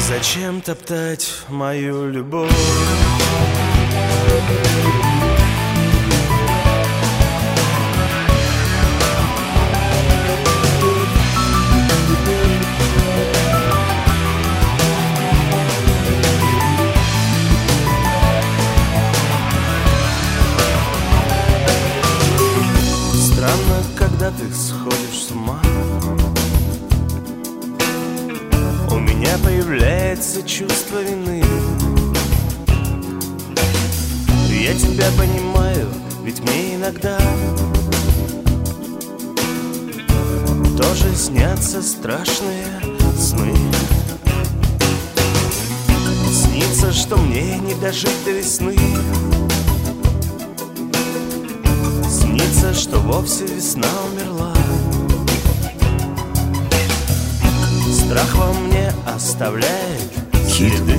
Зачем топтать мою любовь? Странно, когда ты сходишь с ума, у меня появляется чувство вины. Я тебя понимаю, ведь мне иногда тоже снятся страшные сны. Снится, что мне не дожить до весны. Снится, что вовсе весна умерла. Страх во мне оставляет следы.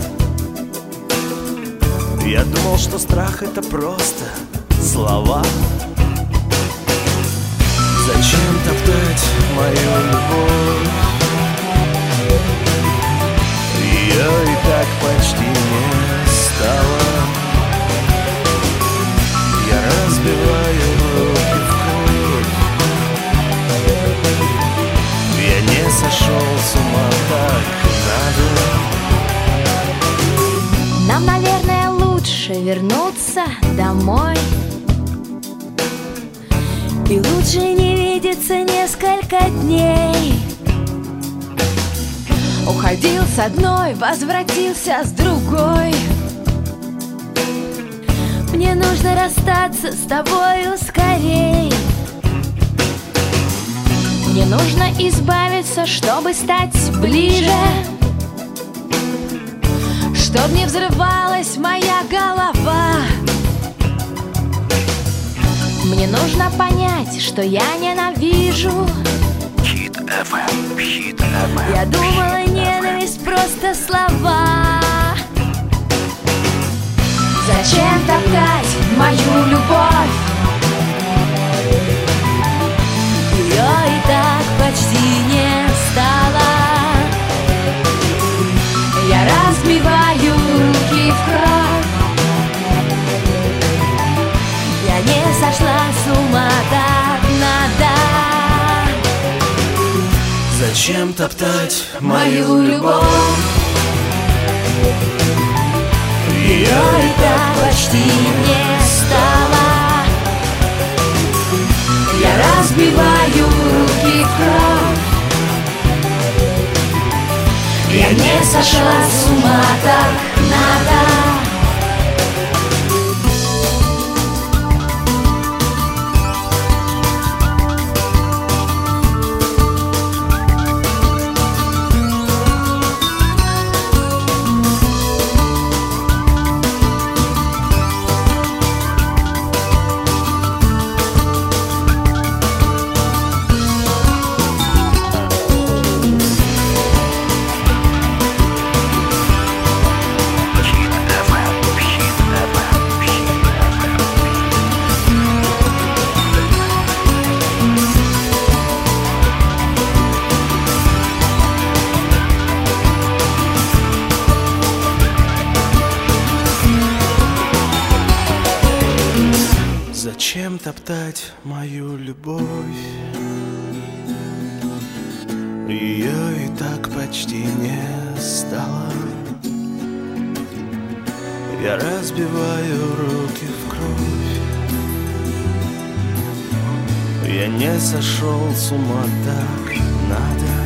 Я думал, что страх — это просто слова. Зачем топтать мою любовь? Ее и так почти не стало. Я разбиваю руки в кровь. Я не сошел с ума, так надо. Нам, наверное, лучше вернуться домой. И лучше не видеться несколько дней. Уходил с одной, возвратился с другой. Мне нужно расстаться с тобою скорей. Мне нужно избавиться, чтобы стать ближе, чтоб не взрывалась моя голова. Мне нужно понять, что я ненавижу. Хит FM, Хит FM. Я думала, ненависть просто слова. Зачем топтать мою любовь? Ее и так почти не стало. Я разбиваю руки в кровь. Я не сошла с ума, так надо. Зачем топтать мою любовь? Ее и так почти не стало. Я разбиваю руки в кровь. Я не сошла с ума, так надо. Зачем топтать мою любовь? Ее и так почти не стало. Я разбиваю руки в кровь. Я не сошел с ума, так надо.